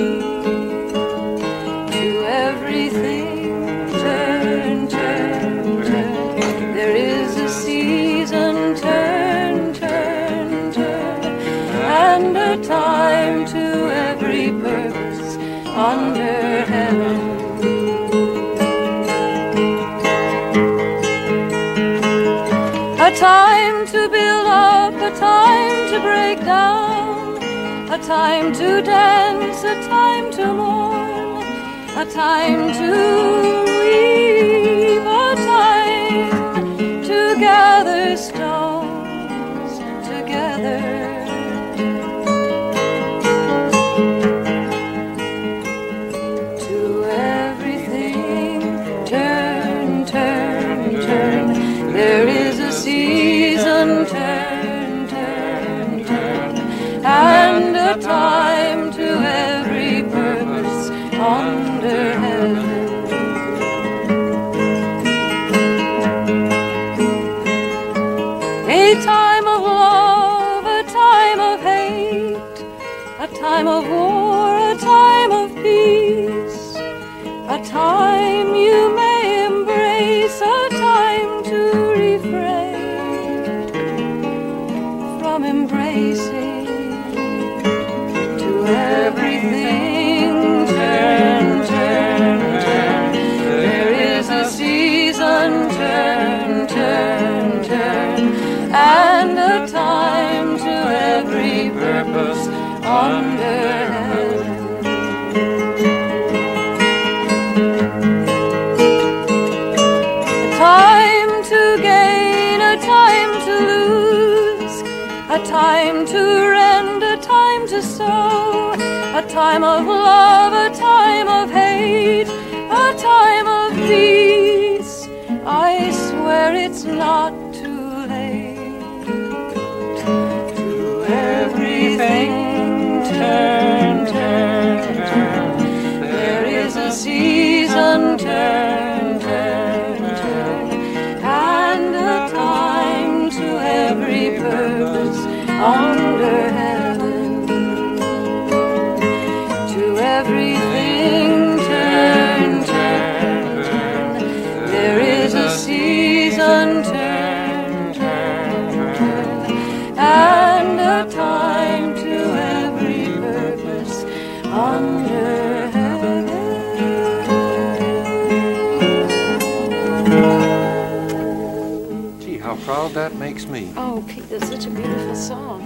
To everything turn, turn, turn. There is a season, turn, turn, turn, and a time to every purpose under heaven. A time to build up, a time to break down, a time to dance, a time to mourn, a time to weave, a time to gather stones together. And a time to every purpose under heaven. A time of love, a time of hate, a time of war, a time of peace, a time you may embrace, a time to refrain from embracing. Everything turn, turn, turn. There is a season, turn, turn, turn, and a time to every purpose under heaven. A time to gain, a time to lose, a time to rend, a time to sow, a time of love, a time of hate, a time of peace. I swear it's not too late. To everything turn, turn, turn. There is a season, turn, turn, turn, and a time to every purpose under heaven. To everything turn, turn, turn. There is a season, turn, turn, turn, and a time to every purpose under heaven. Gee, how proud that makes me. Oh, Pete, that's such a beautiful song.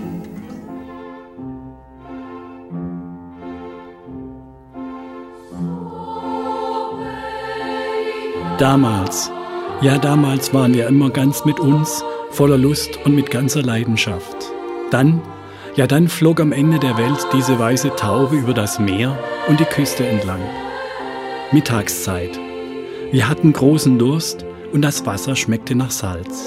Damals, ja damals waren wir immer ganz mit uns, voller Lust und mit ganzer Leidenschaft. Dann Ja, dann flog am Ende der Welt diese weiße Taube über das Meer und die Küste entlang. Mittagszeit. Wir hatten großen Durst und das Wasser schmeckte nach Salz.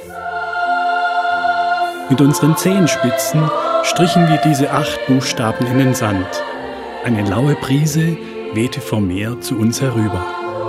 Mit unseren Zehenspitzen strichen wir diese 8 Buchstaben in den Sand. Eine laue Brise wehte vom Meer zu uns herüber.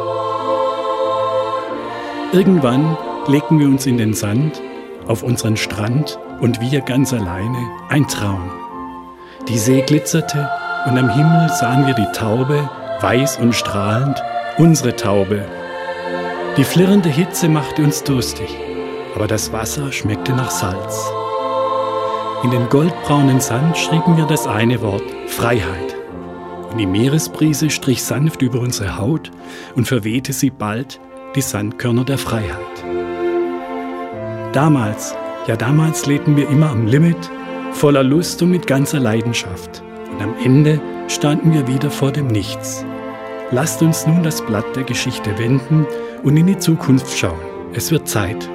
Irgendwann legten wir uns in den Sand, auf unseren Strand und wir ganz alleine, ein Traum. Die See glitzerte und am Himmel sahen wir die Taube, weiß und strahlend, unsere Taube. Die flirrende Hitze machte uns durstig, aber das Wasser schmeckte nach Salz. In den goldbraunen Sand schrieben wir das eine Wort, Freiheit. Und die Meeresbrise strich sanft über unsere Haut und verwehte sie bald, die Sandkörner der Freiheit. Damals lebten wir immer am Limit, voller Lust und mit ganzer Leidenschaft. Und am Ende standen wir wieder vor dem Nichts. Lasst uns nun das Blatt der Geschichte wenden und in die Zukunft schauen. Es wird Zeit.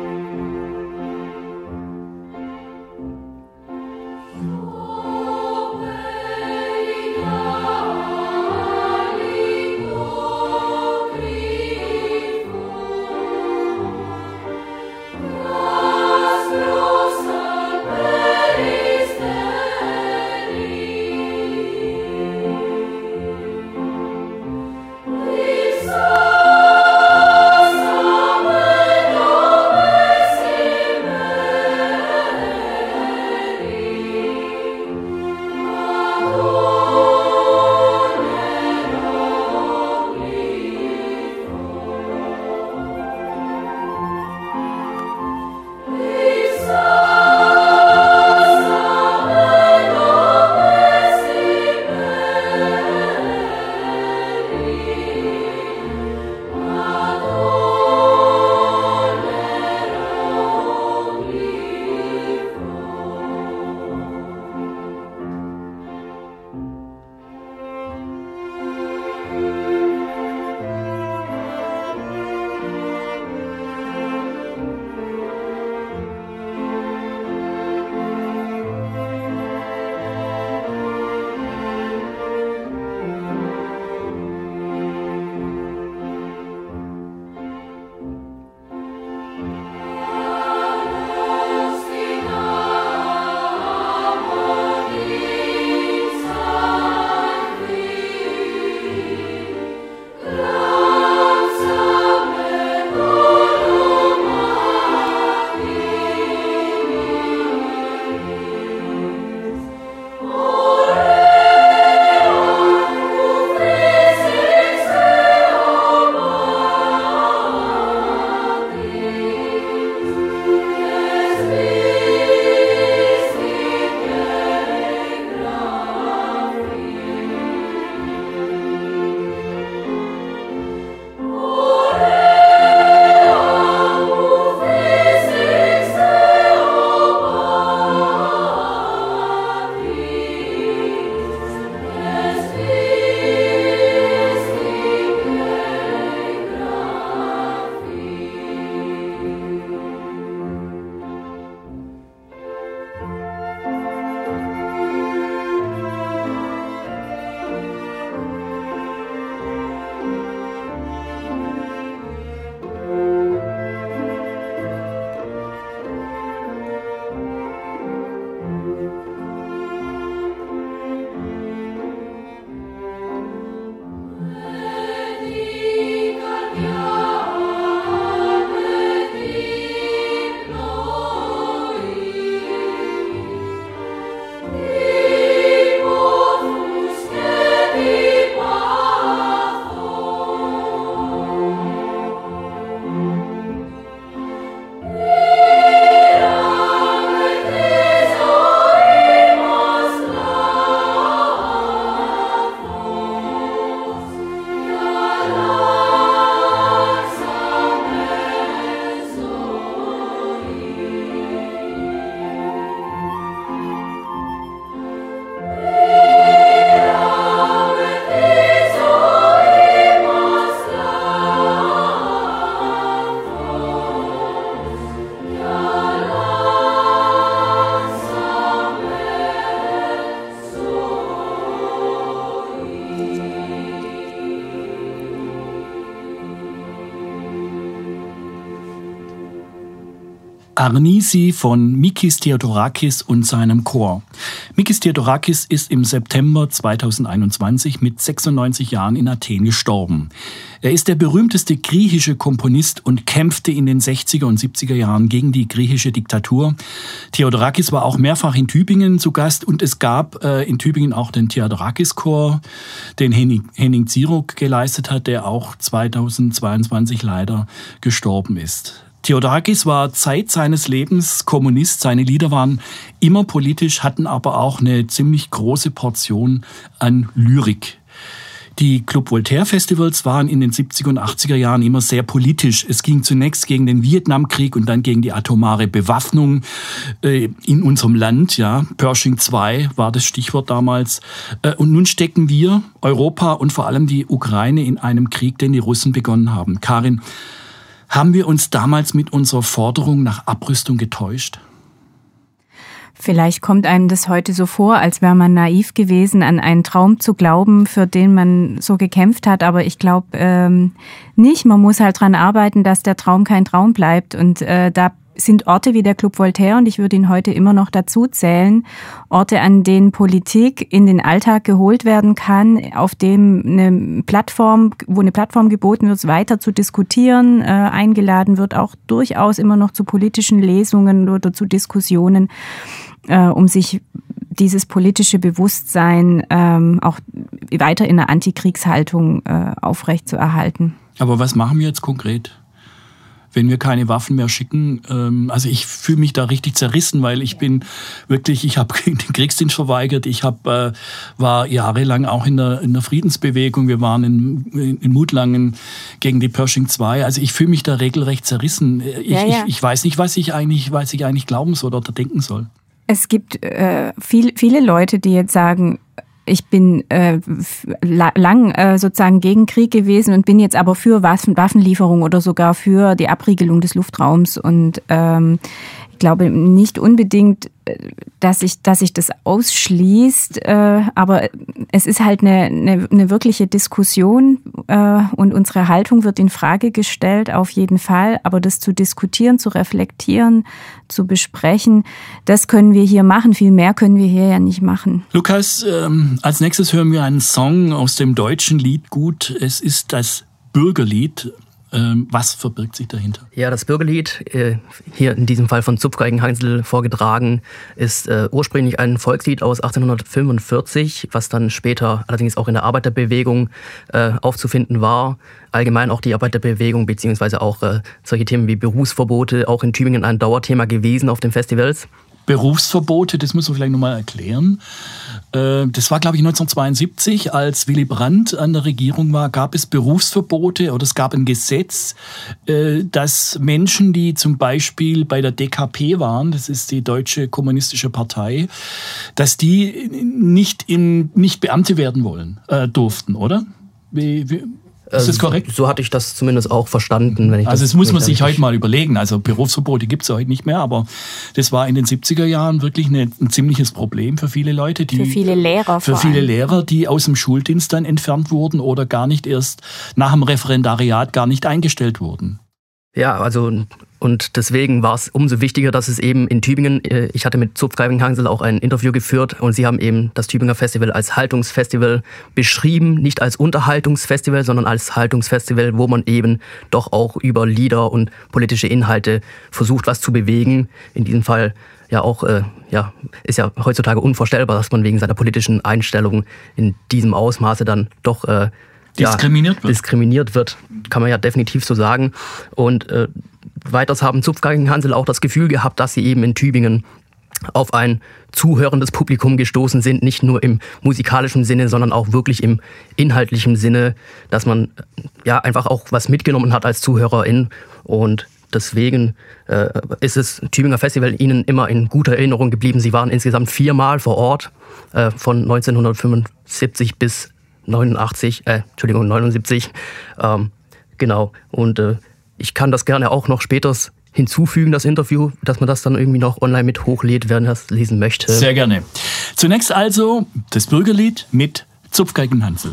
Arnisi von Mikis Theodorakis und seinem Chor. Mikis Theodorakis ist im September 2021 mit 96 Jahren in Athen gestorben. Er ist der berühmteste griechische Komponist und kämpfte in den 60er und 70er Jahren gegen die griechische Diktatur. Theodorakis war auch mehrfach in Tübingen zu Gast und es gab in Tübingen auch den Theodorakis-Chor, den Henning Ziruk geleistet hat, der auch 2022 leider gestorben ist. Theodorakis war Zeit seines Lebens Kommunist. Seine Lieder waren immer politisch, hatten aber auch eine ziemlich große Portion an Lyrik. Die Club Voltaire Festivals waren in den 70er und 80er Jahren immer sehr politisch. Es ging zunächst gegen den Vietnamkrieg und dann gegen die atomare Bewaffnung in unserem Land. Ja, Pershing 2 war das Stichwort damals. Und nun stecken wir, Europa und vor allem die Ukraine, in einem Krieg, den die Russen begonnen haben. Karin, haben wir uns damals mit unserer Forderung nach Abrüstung getäuscht? Vielleicht kommt einem das heute so vor, als wäre man naiv gewesen, an einen Traum zu glauben, für den man so gekämpft hat. Aber ich glaube nicht. Man muss halt dran arbeiten, dass der Traum kein Traum bleibt. Und da sind Orte wie der Club Voltaire, und ich würde ihn heute immer noch dazu zählen, Orte, an denen Politik in den Alltag geholt werden kann, auf dem wo eine Plattform geboten wird, weiter zu diskutieren, eingeladen wird, auch durchaus immer noch zu politischen Lesungen oder zu Diskussionen, um sich dieses politische Bewusstsein auch weiter in einer Antikriegshaltung aufrechtzuerhalten. Aber was machen wir jetzt konkret? Wenn wir keine Waffen mehr schicken, also ich fühle mich da richtig zerrissen, weil ich habe den Kriegsdienst verweigert, war jahrelang auch in der Friedensbewegung, wir waren in Mutlangen gegen die Pershing 2, also ich fühle mich da regelrecht zerrissen. Ich weiß nicht, was ich eigentlich glauben soll oder denken soll. Es gibt viele Leute, die jetzt sagen, ich bin lang sozusagen gegen Krieg gewesen und bin jetzt aber für Waffenlieferung oder sogar für die Abriegelung des Luftraums. Und ich glaube nicht unbedingt, dass sich das ausschließt, aber es ist halt eine wirkliche Diskussion und unsere Haltung wird in Frage gestellt, auf jeden Fall. Aber das zu diskutieren, zu reflektieren, zu besprechen, das können wir hier machen. Viel mehr können wir hier ja nicht machen. Lukas, als nächstes hören wir einen Song aus dem deutschen Liedgut. Es ist das Bürgerlied. Was verbirgt sich dahinter? Ja, das Bürgerlied, hier in diesem Fall von Zupfgeigen-Hansel vorgetragen, ist ursprünglich ein Volkslied aus 1845, was dann später allerdings auch in der Arbeiterbewegung aufzufinden war. Allgemein auch die Arbeiterbewegung beziehungsweise auch solche Themen wie Berufsverbote, auch in Tübingen ein Dauerthema gewesen auf den Festivals. Berufsverbote, das müssen wir vielleicht nochmal erklären. Das war, glaube ich, 1972, als Willy Brandt an der Regierung war, gab es Berufsverbote oder es gab ein Gesetz, dass Menschen, die zum Beispiel bei der DKP waren, das ist die Deutsche Kommunistische Partei, dass die nicht Beamte werden durften, oder? Ist das korrekt? So hatte ich das zumindest auch verstanden. Also das muss man sich heute mal überlegen. Also Berufsverbote gibt es ja heute nicht mehr, aber das war in den 70er Jahren wirklich ein ziemliches Problem für viele Leute. Für viele Lehrer. Für viele Lehrer, die aus dem Schuldienst dann entfernt wurden oder gar nicht erst nach dem Referendariat gar nicht eingestellt wurden. Ja, also und deswegen war es umso wichtiger, dass es eben in Tübingen, ich hatte mit Zupfgeigen-Hansel auch ein Interview geführt und sie haben eben das Tübinger Festival als Haltungsfestival beschrieben, nicht als Unterhaltungsfestival, sondern als Haltungsfestival, wo man eben doch auch über Lieder und politische Inhalte versucht, was zu bewegen. In diesem Fall ja auch, ist ja heutzutage unvorstellbar, dass man wegen seiner politischen Einstellung in diesem Ausmaße dann doch diskriminiert wird, kann man ja definitiv so sagen. Und weiters haben Zupfgeigen-Hansel auch das Gefühl gehabt, dass sie eben in Tübingen auf ein zuhörendes Publikum gestoßen sind, nicht nur im musikalischen Sinne, sondern auch wirklich im inhaltlichen Sinne, dass man ja einfach auch was mitgenommen hat als Zuhörerin. Und deswegen ist das Tübinger Festival ihnen immer in guter Erinnerung geblieben. Sie waren insgesamt 4-mal vor Ort, von 1975 bis 79. Genau. Und ich kann das gerne auch noch später hinzufügen, das Interview, dass man das dann irgendwie noch online mit hochlädt, wer das lesen möchte. Sehr gerne. Zunächst also das Bürgerlied mit Zupfgeigen-Hansel.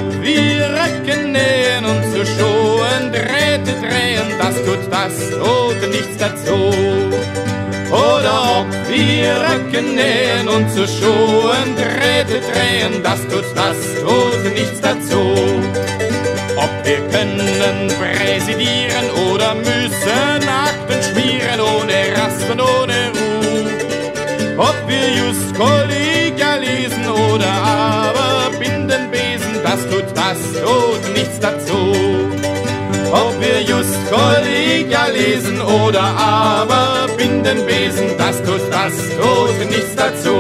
ob wir Röcke nähen und zu Schuhen Drähte drehen, das tut nichts dazu. Oder ob wir Röcke nähen und zu Schuhen Drähte drehen, das tut nichts dazu. Ob wir können präsidieren oder müssen Akten schmieren, ohne Rast und ohne Ruhe. Ob wir just kollegial lesen oder aber binden Besen, das tut nichts dazu. Ob wir just kollegial lesen oder aber binden Besen, das tut nichts dazu.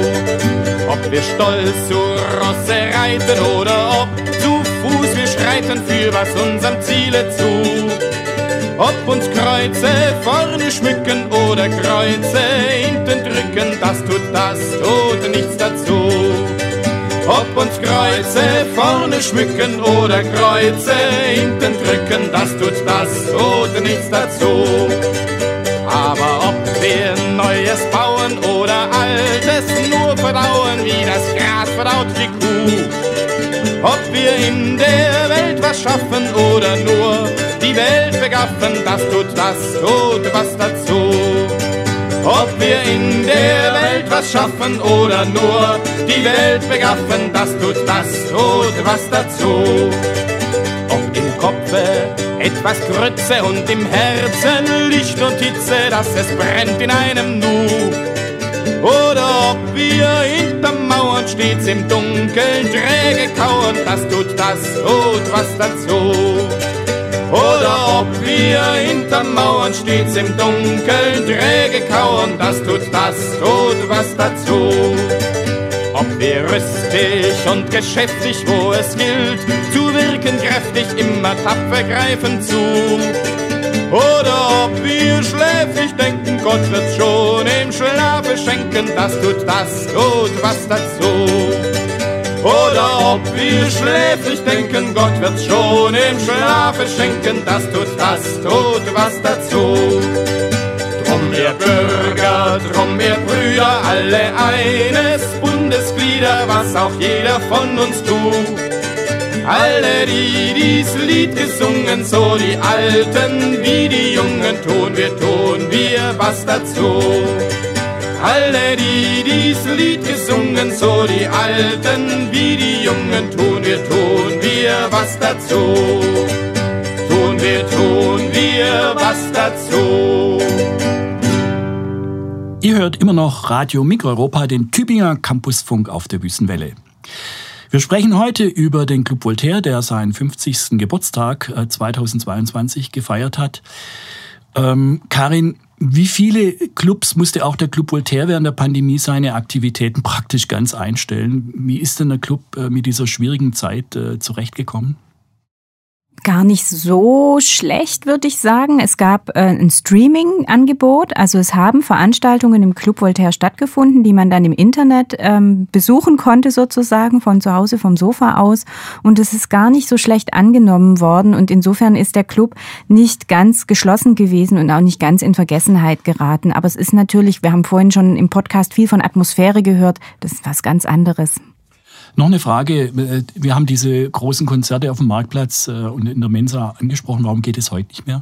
Ob wir stolz zu Rosse reiten oder ob zu Fuß wir schreiten für was unserem Ziele zu. Ob uns Kreuze vorne schmücken oder Kreuze hinten drücken, das tut nichts dazu. Ob uns Kreuze vorne schmücken oder Kreuze hinten drücken, das tut nichts dazu. Aber ob wir Neues bauen oder Altes nur verdauen, wie das Gras verdaut die Kuh. Ob wir in der Welt was schaffen oder nur die Welt begaffen, das tut was dazu. Ob wir in der Welt was schaffen oder nur die Welt begaffen, das tut was dazu. Ob im Kopfe etwas Grütze und im Herzen Licht und Hitze, dass es brennt in einem Nu. Oder ob wir hinterm Mauern stets im Dunkeln träge kauern, das tut was dazu. Oder ob wir hinterm Mauern stets im Dunkeln träge kauern, das tut was dazu. Ob wir rüstig und geschäftig, wo es gilt, zu wirken kräftig, immer tapfer greifen zu. Oder ob wir schläfrig denken, Gott wird's schon im Schlafe schenken, das tut was dazu. Oder ob wir schläfrig denken, Gott wird's schon im Schlafe schenken, das tut was dazu. Drum ihr Bürger, drum ihr Brüder, alle eines Bundesglieder, was auch jeder von uns tut. Alle, die dies Lied gesungen, so die Alten wie die Jungen, tun wir was dazu. Alle, die dies Lied gesungen, so die Alten wie die Jungen, tun wir was dazu. Tun wir was dazu. Ihr hört immer noch Radio Mikroeuropa, den Tübinger Campusfunk auf der Wüstenwelle. Wir sprechen heute über den Club Voltaire, der seinen 50. Geburtstag 2022 gefeiert hat. Karin, wie viele Clubs musste auch der Club Voltaire während der Pandemie seine Aktivitäten praktisch ganz einstellen? Wie ist denn der Club mit dieser schwierigen Zeit zurechtgekommen? Gar nicht so schlecht, würde ich sagen. Es gab ein Streaming-Angebot, also es haben Veranstaltungen im Club Voltaire stattgefunden, die man dann im Internet besuchen konnte sozusagen, von zu Hause vom Sofa aus, und es ist gar nicht so schlecht angenommen worden und insofern ist der Club nicht ganz geschlossen gewesen und auch nicht ganz in Vergessenheit geraten. Aber es ist natürlich, wir haben vorhin schon im Podcast viel von Atmosphäre gehört, das ist was ganz anderes. Noch eine Frage. Wir haben diese großen Konzerte auf dem Marktplatz und in der Mensa angesprochen. Warum geht es heute nicht mehr?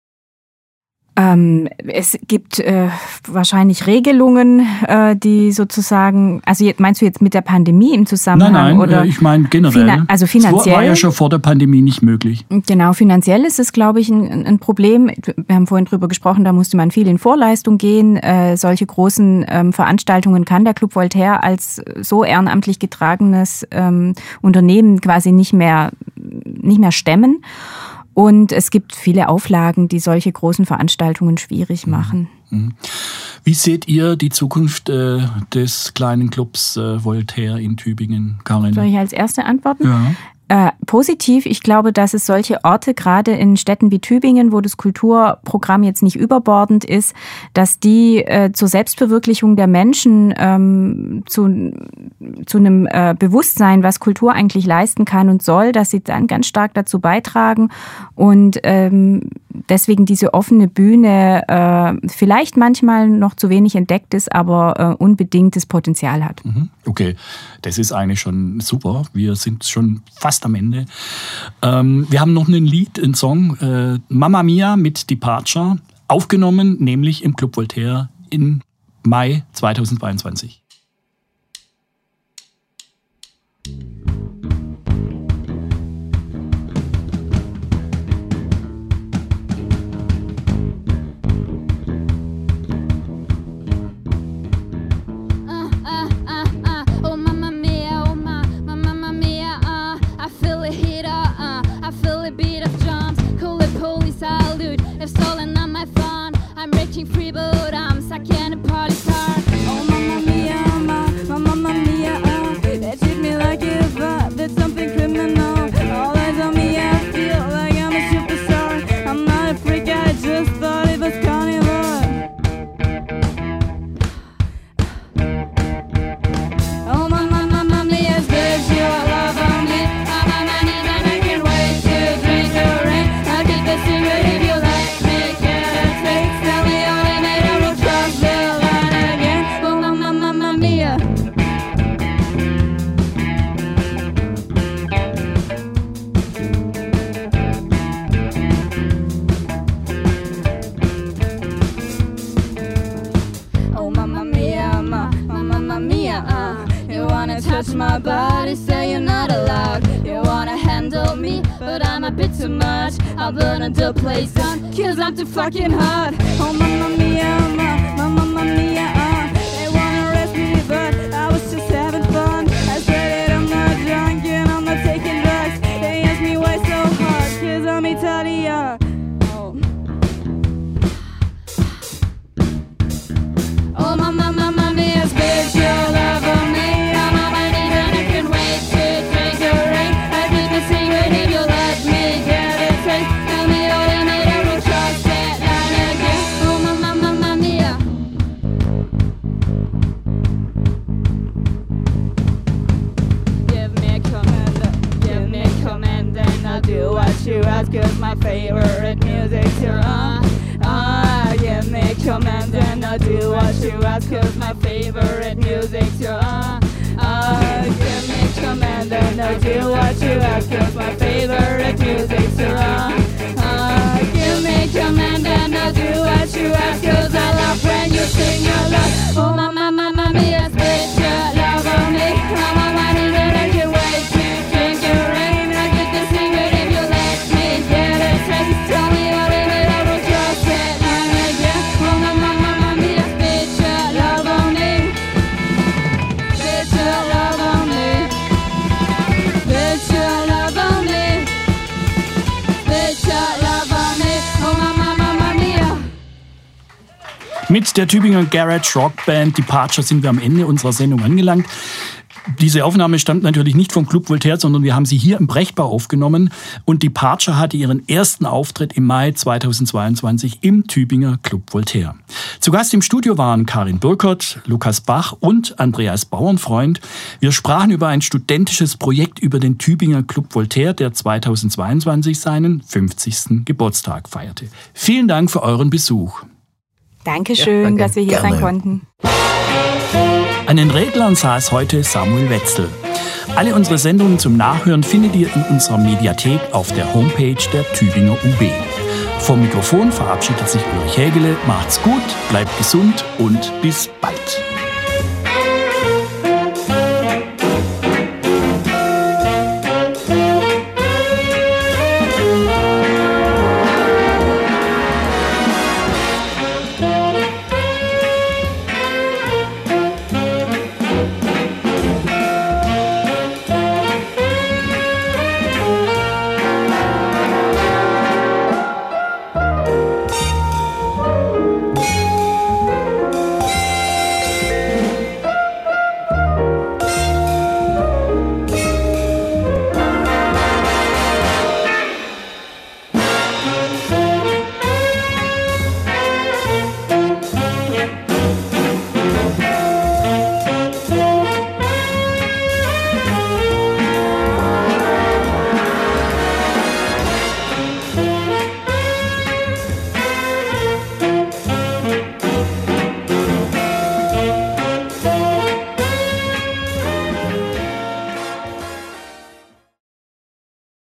Es gibt wahrscheinlich Regelungen, die sozusagen, also meinst du jetzt mit der Pandemie im Zusammenhang? Nein, oder ich meine generell. Also finanziell. Das war ja schon vor der Pandemie nicht möglich. Genau, finanziell ist es, glaube ich, ein Problem. Wir haben vorhin drüber gesprochen, da musste man viel in Vorleistung gehen. Solche großen Veranstaltungen kann der Club Voltaire als so ehrenamtlich getragenes Unternehmen quasi nicht mehr stemmen. Und es gibt viele Auflagen, die solche großen Veranstaltungen schwierig machen. Wie seht ihr die Zukunft des kleinen Clubs Voltaire in Tübingen, Karin? Soll ich als Erste antworten? Ja. Positiv. Ich glaube, dass es solche Orte, gerade in Städten wie Tübingen, wo das Kulturprogramm jetzt nicht überbordend ist, dass die zur Selbstverwirklichung der Menschen, zu einem Bewusstsein, was Kultur eigentlich leisten kann und soll, dass sie dann ganz stark dazu beitragen. Und deswegen diese offene Bühne vielleicht manchmal noch zu wenig entdeckt ist, aber unbedingtes Potenzial hat. Okay, das ist eigentlich schon super. Wir sind schon fast am Ende. Wir haben noch ein Lied, einen Song, Mamma Mia mit Departure, aufgenommen, nämlich im Club Voltaire im Mai 2022. Free, but I'm stuck in a party car. Oh, mamma mia, mamma mia, they treat me like if I did something criminal. All eyes on me, I feel like I'm a superstar. I'm not a freak, I just thought it was carnival. Oh, mamma mia's bitch, you love on me. I'm money, and I can't wait to drink the rain. I'll keep the secret if you let me get a taste. Tell me all in it, I will cross the line again. Oh, mamma mia. Oh, mamma mia, mamma mia, you wanna touch my body, say you're not allowed. You wanna handle me, but I'm a bit too much. I'll burn the place down, 'cause I'm too fucking hot. Oh, mamma mia, mamma mia, they wanna arrest me, but I was just having fun. I said that I'm not drunk and I'm not taking drugs. They asked me why so hard, 'cause I'm Italian. Oh, mamma mia's bitch, you love on me. I'm a money, and I can't wait to drink the rain. I keep the secret if you let me get a taste. Tell me all in it, I will cross that line again. Oh, mamma mia. Give me a command, and I'll do what you ask, 'cause my favorite music's your give me a command and I'll do what you ask, 'cause my favorite music's your give me a command and I'll do what you ask, 'cause my favorite music's your give me a command and I'll do what you ask, 'cause I love when you sing your love. Oh, mamma mia's bitch, you love on me. I'm a money that I can't wait to drink your rain. I get the secret if you let me get a taste. Tell me all in it, I will cross that line again. Oh, mamma mia's bitch, you love on me. Bitch, you love on me. Bitch, you love on me. Bitch, you love on me. Oh, mamma mia. Mit der Tübinger Garage Rock Band Departure sind wir am Ende unserer Sendung angelangt. Diese Aufnahme stammt natürlich nicht vom Club Voltaire, sondern wir haben sie hier im Brechtbau aufgenommen. Und Departure hatte ihren ersten Auftritt im Mai 2022 im Tübinger Club Voltaire. Zu Gast im Studio waren Karin Burkert, Lukas Bach und Andreas Bauernfreund. Wir sprachen über ein studentisches Projekt über den Tübinger Club Voltaire, der 2022 seinen 50. Geburtstag feierte. Vielen Dank für euren Besuch. Dankeschön, danke. dass wir hier Gerne. sein konnten. An den Reglern saß heute Samuel Wetzel. Alle unsere Sendungen zum Nachhören findet ihr in unserer Mediathek auf der Homepage der Tübinger UB. Vom Mikrofon verabschiedet sich Ulrich Hägele. Macht's gut, bleibt gesund und bis bald.